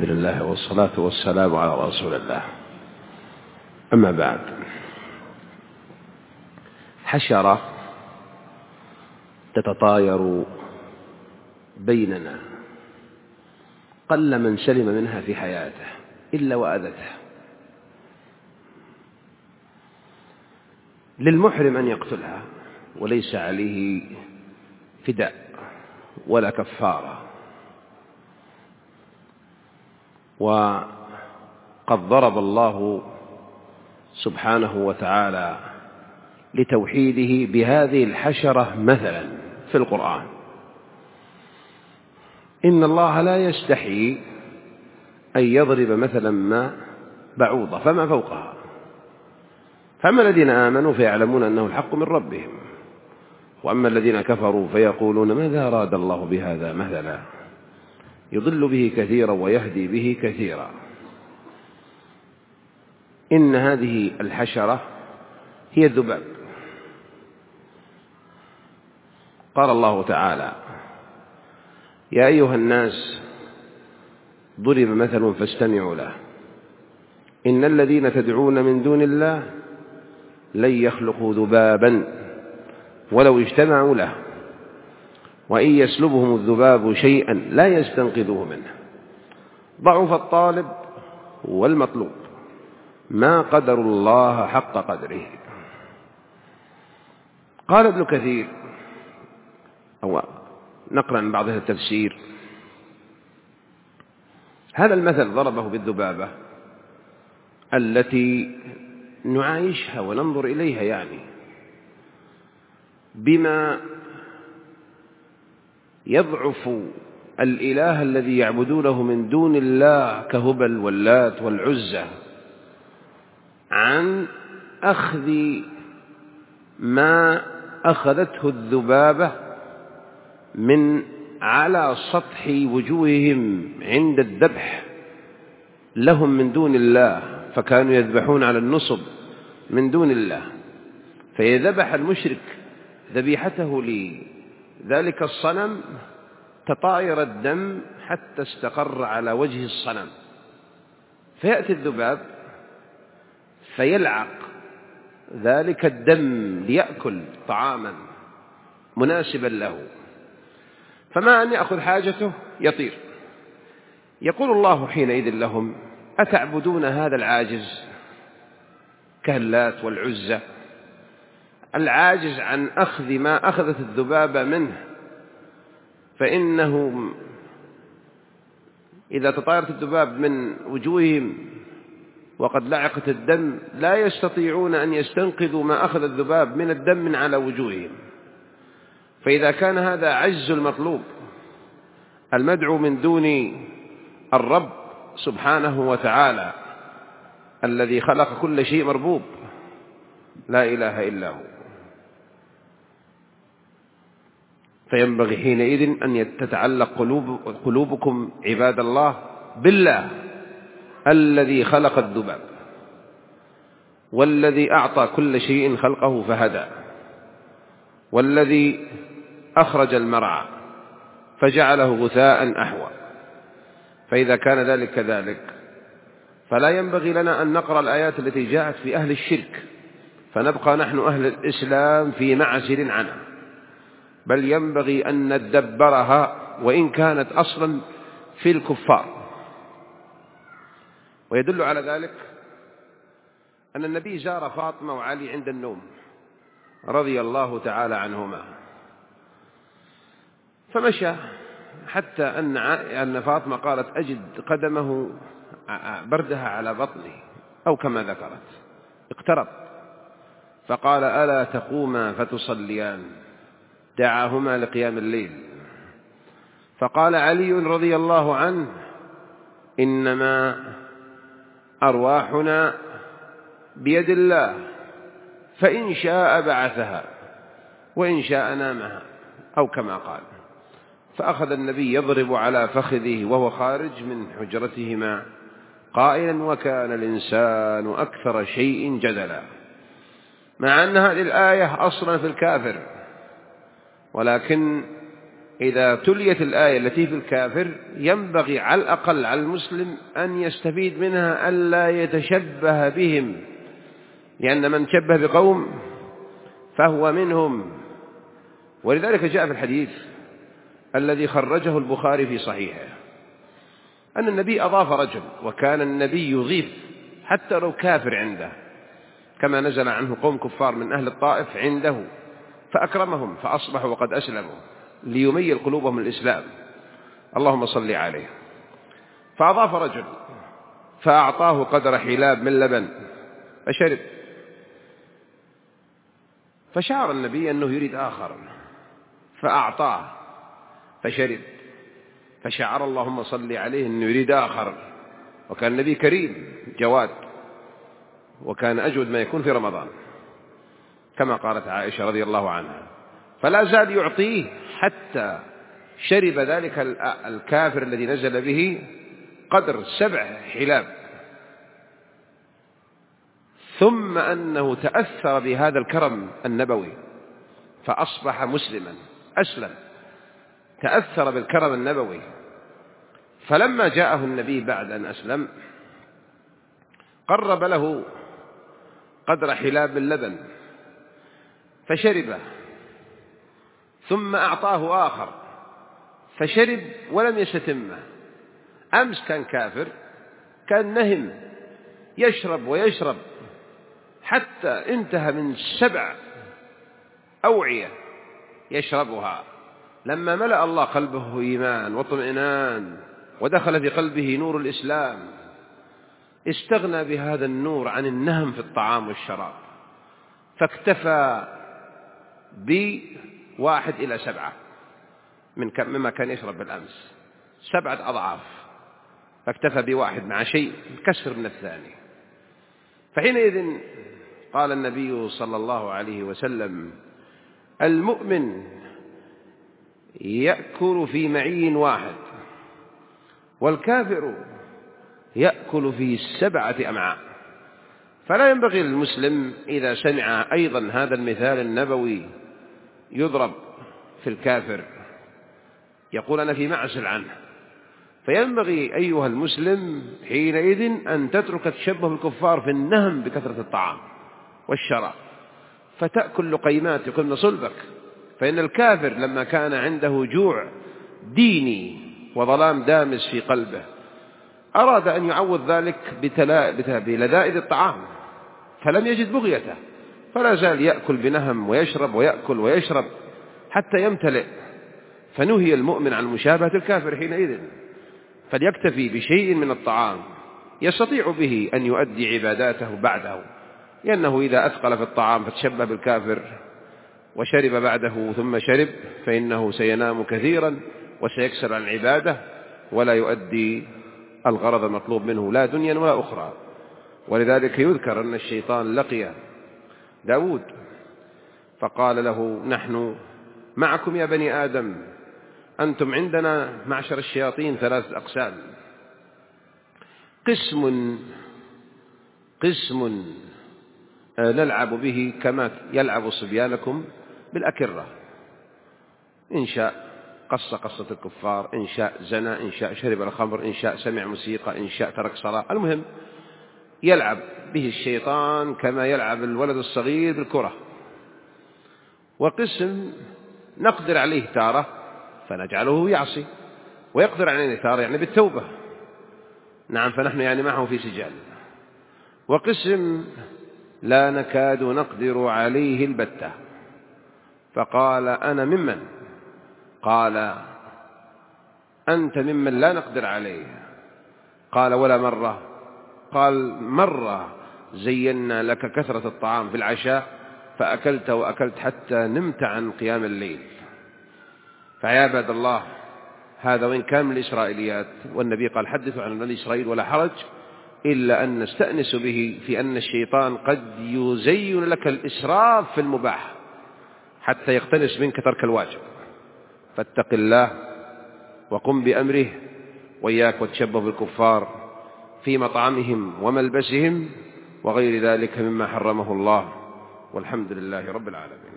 لله والصلاة والسلام على رسول الله. أما بعد، حشرة تتطاير بيننا قل من سلم منها في حياته إلا وأذته. للمحرم أن يقتلها وليس عليه فداء ولا كفارة، وقد ضرب الله سبحانه وتعالى لتوحيده بهذه الحشرة مثلا في القرآن. إن الله لا يستحي أن يضرب مثلا ما بعوضة فما فوقها، فأما الذين آمنوا فيعلمون أنه الحق من ربهم، وأما الذين كفروا فيقولون ماذا أراد الله بهذا مثلا يضل به كثيرا ويهدي به كثيرا. إن هذه الحشرة هي الذباب. قال الله تعالى: يا أيها الناس ضرب مثل فاستمعوا له إن الذين تدعون من دون الله لن يخلقوا ذبابا ولو اجتمعوا له وإن يسلبهم الذباب شيئا لا يستنقذوه منه ضعف الطالب والمطلوب ما قدروا الله حق قدره. قال ابن كثير، أو نقرأ من بعض التفسير: هذا المثل ضربه بالذبابة التي نعايشها وننظر إليها، يعني بما يضعف الإله الذي يعبدونه من دون الله كهبل واللات والعزى عن أخذ ما أخذته الذبابة من على سطح وجوههم عند الذبح لهم من دون الله، فكانوا يذبحون على النصب من دون الله، فيذبح المشرك ذبيحته لذلك الصنم تطاير الدم حتى استقر على وجه الصنم، فيأتي الذباب فيلعق ذلك الدم ليأكل طعاما مناسبا له، فما أن يأخذ حاجته يطير. يقول الله حينئذ لهم: أتعبدون هذا العاجز كاللات والعزى، العاجز عن أخذ ما أخذت الذبابة منه، فإنه إذا تطايرت الذباب من وجوههم وقد لعقت الدم لا يستطيعون أن يستنقذوا ما أخذ الذباب من الدم من على وجوههم. فإذا كان هذا عجز المطلوب المدعو من دون الرب سبحانه وتعالى الذي خلق كل شيء مربوب لا إله إلا هو، فينبغي حينئذ أن تتعلق قلوبكم عباد الله بالله الذي خلق الذباب والذي أعطى كل شيء خلقه فهدى، والذي أخرج المرعى فجعله غثاء أحوى. فإذا كان ذلك كذلك فلا ينبغي لنا أن نقرأ الآيات التي جاءت في أهل الشرك فنبقى نحن أهل الإسلام في معزل عنها، بل ينبغي أن ندبرها وإن كانت أصلا في الكفار. ويدل على ذلك أن النبي زار فاطمة وعلي عند النوم رضي الله تعالى عنهما، فمشى حتى أن فاطمة قالت: أجد قدمه بردها على بطني، أو كما ذكرت. اقترب فقال: ألا تقوما فتصليان؟ دعاهما لقيام الليل. فقال علي رضي الله عنه: إنما أرواحنا بيد الله، فإن شاء بعثها وإن شاء نامها، أو كما قال. فأخذ النبي يضرب على فخذه وهو خارج من حجرتهما قائلا: وكان الإنسان أكثر شيء جدلا، مع أن هذه الآية أصلا في الكافر، ولكن إذا تليت الآية التي في الكافر ينبغي على الأقل على المسلم أن يستفيد منها ألا يتشبه بهم، لأن من شبه بقوم فهو منهم. ولذلك جاء في الحديث الذي خرجه البخاري في صحيحه أن النبي أضاف رجل، وكان النبي يضيف حتى لو كافر عنده، كما نزل عنه قوم كفار من أهل الطائف عنده فأكرمهم فأصبحوا وقد أسلموا ليميل قلوبهم الإسلام، اللهم صل عليه. فأضاف رجل فأعطاه قدر حلاب من لبن فشرب، فشعر النبي أنه يريد آخر فأعطاه فشرب، فشعر اللهم صل عليه أنه يريد آخر. وكان النبي كريم جواد، وكان أجود ما يكون في رمضان كما قالت عائشة رضي الله عنها، فلا زال يعطيه حتى شرب ذلك الكافر الذي نزل به قدر 7 حلاب، ثم أنه تأثر بهذا الكرم النبوي فأصبح مسلما أسلم، تأثر بالكرم النبوي. فلما جاءه النبي بعد أن أسلم قرب له قدر حلاب اللبن فشربه، ثم أعطاه آخر فشرب ولم يستتمه. أمس كان كافر، كان نهم يشرب ويشرب حتى انتهى من 7 أوعية يشربها. لما ملأ الله قلبه إيمان واطمئنان ودخل في قلبه نور الإسلام استغنى بهذا النور عن النهم في الطعام والشراب، فاكتفى ب1 إلى 7 مما كان يشرب بالأمس، 7 أضعاف، فاكتفى ب1 مع شيء كسر من الثاني. فحينئذ قال النبي صلى الله عليه وسلم: المؤمن يأكل في معين واحد، والكافر يأكل في 7 أمعاء. فلا ينبغي للمسلم إذا سمع أيضا هذا المثال النبوي يضرب في الكافر يقول أنا في معزل عنه، فينبغي أيها المسلم حينئذ أن تترك تشبه الكفار في النهم بكثرة الطعام والشراب، فتأكل لقيمات يقمن صلبك. فإن الكافر لما كان عنده جوع ديني وظلام دامس في قلبه أراد أن يعوض ذلك بلذائذ الطعام، فلم يجد بغيته، فلا زال يأكل بنهم ويشرب ويأكل ويشرب حتى يمتلئ. فنهي المؤمن عن مشابهة الكافر حينئذ، فليكتفي بشيء من الطعام يستطيع به أن يؤدي عباداته بعده، لأنه إذا أثقل في الطعام فتشبه بالكافر وشرب بعده ثم شرب فإنه سينام كثيرا وسيكسر عن العبادة ولا يؤدي الغرض المطلوب منه لا دنيا ولا أخرى. ولذلك يذكر أن الشيطان لقي داود فقال له: نحن معكم يا بني آدم، أنتم عندنا معشر الشياطين 3 أقسام، قسم نلعب به كما يلعب صبيانكم بالأكرة، إن شاء قصة الكفار، إن شاء زنى، إن شاء شرب الخمر، إن شاء سمع موسيقى، إن شاء ترك صلاة، المهم يلعب به الشيطان كما يلعب الولد الصغير بالكرة. وقسم نقدر عليه تارة فنجعله يعصي، ويقدر عليه تارة يعني بالتوبة، نعم، فنحن يعني معه في سجال. وقسم لا نكاد نقدر عليه البتة، فقال: أنا ممن؟ قال: أنت ممن لا نقدر عليه. قال: ولا مرة؟ قال: مرة زينا لك كثرة الطعام في العشاء فأكلت وأكلت حتى نمت عن قيام الليل. فيا عباد الله، هذا وإن كان من الإسرائيليات، والنبي قال: حدثوا عن بني إسرائيل ولا حرج، إلا أن نستأنس به في أن الشيطان قد يزين لك الإسراف في المباح حتى يقتنس منك ترك الواجب. فاتق الله وقم بأمره، وإياك وتشبه بالكفار في مطعمهم وملبسهم وغير ذلك مما حرمه الله، والحمد لله رب العالمين.